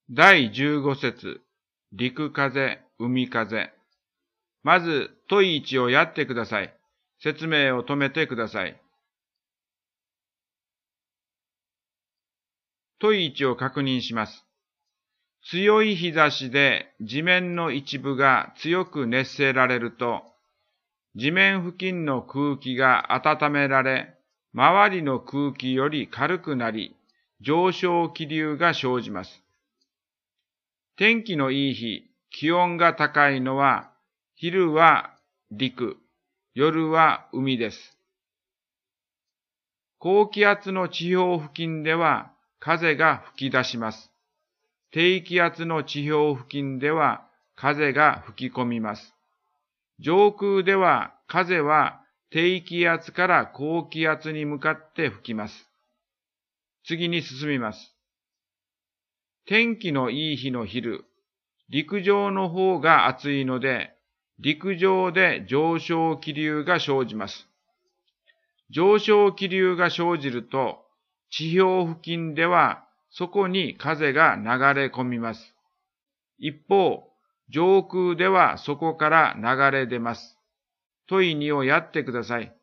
第15節、陸風、海風。まず、問1をやってください。説明を止めてください。問1を確認します。強い日差しで地面の一部が強く熱せられると、地面付近の空気が温められ、周りの空気より軽くなり、上昇気流が生じます。天気のいい日、気温が高いのは、昼は陸、夜は海です。高気圧の地表付近では風が吹き出します。低気圧の地表付近では風が吹き込みます。上空では風は低気圧から高気圧に向かって吹きます。次に進みます。天気のいい日の昼、陸上の方が暑いので、陸上で上昇気流が生じます。上昇気流が生じると、地表付近ではそこに風が流れ込みます。一方、上空ではそこから流れ出ます。問2をやってください。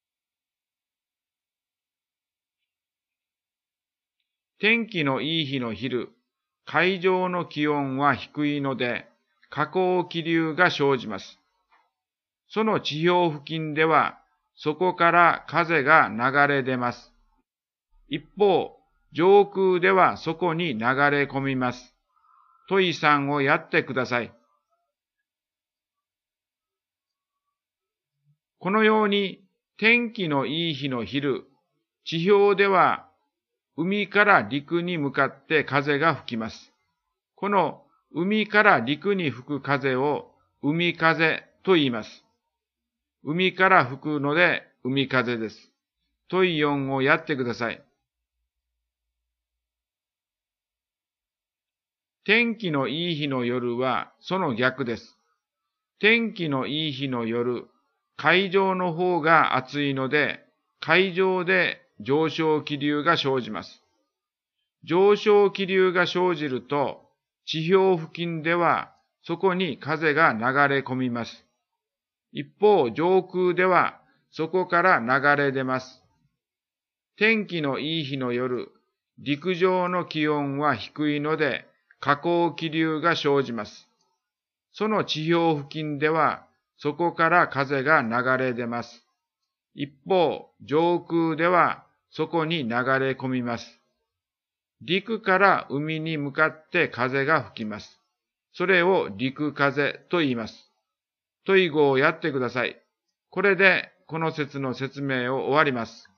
天気のいい日の昼、海上の気温は低いので、下降気流が生じます。その地表付近では、そこから風が流れ出ます。一方、上空ではそこに流れ込みます。問3をやってください。このように、天気のいい日の昼、地表では海から陸に向かって風が吹きます。この海から陸に吹く風を海風と言います。海から吹くので海風です。問4をやってください。天気のいい日の夜はその逆です。天気のいい日の夜、海上の方が暑いので、海上で上昇気流が生じます。上昇気流が生じると、地表付近ではそこに風が流れ込みます。一方、上空ではそこから流れ出ます。天気のいい日の夜、陸上の気温は低いので、下降気流が生じます。その地表付近では、そこから風が流れ出ます。一方、上空ではそこに流れ込みます。陸から海に向かって風が吹きます。それを陸風と言います。問5をやってください。これでこの説の説明を終わります。